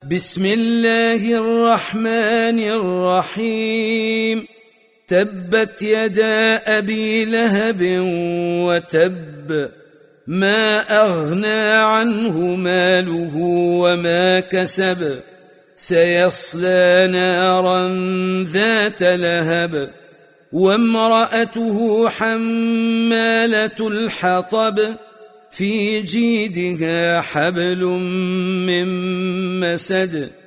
بسم الله الرحمن الرحيم. تبت يدا أبي لهب وتب، ما أغنى عنه ماله وما كسب، سيصلى نارا ذات لهب، وامرأته حمالة الحطب، في جيدها حبل من مسد.